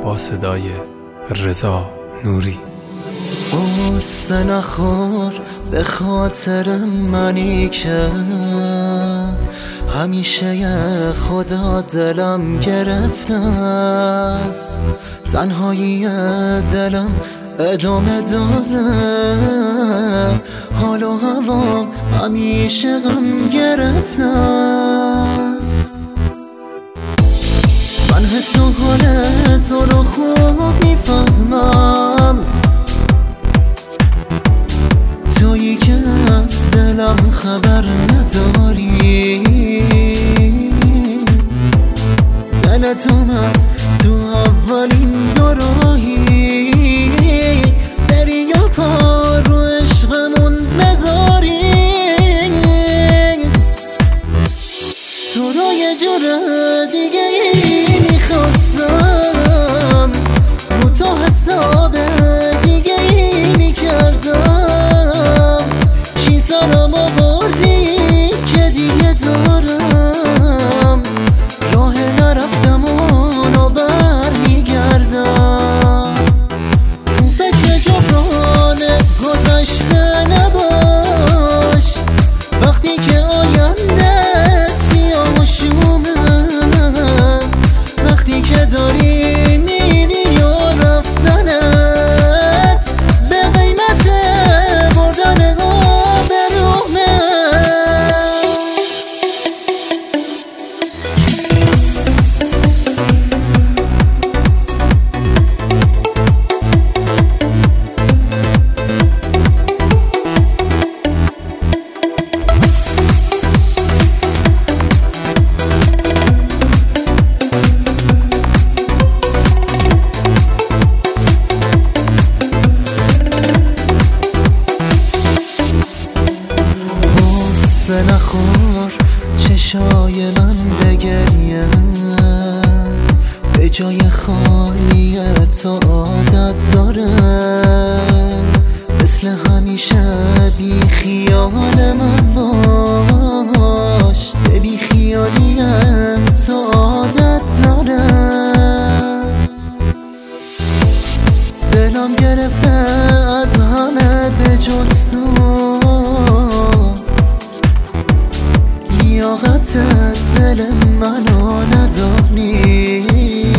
با صدای رضا نوری. قصه نخور به خاطر منی که همیشه خدا دلم گرفته است، تنهایی دلم ادامه داره، حال و هوام همیشه غم گرفته است. من حس و حال تو رو خوب میفهمم، تویی که از دلم خبر نداری، دلت اومد تو اولین دوراهی، بری یا پا رو عشقمون بذاری، تو رو یه جور دیگه ای میخواستم، رو تو حساب دیگه ای میکردم، چیزارم آوردی که دیگه دارم، راه نرفتم اونو برمیگردم، تو فکر جبران گذشته نباش، وقتی که آینده سیاه و شومه، وقتی که داری میری یا رفتنت به قیمت بردن آبرومه. قصه نخور چشای من به گریه، به جای خالی تو عادت داره، مثل همیشه بی خیال من باش، به بی خیالیم تو عادت داره، دلم گرفته از همه به جز تو، لیاقت دل منو ندانی،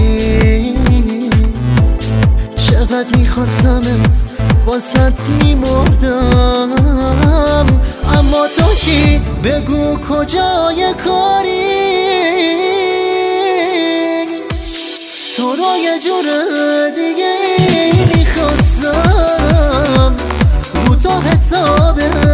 چقدر میخواستمت واسط میمردم، اما تو چی؟ بگو کجای کاری، تو رو یه جور دیگه میخواستم، رو تو حساب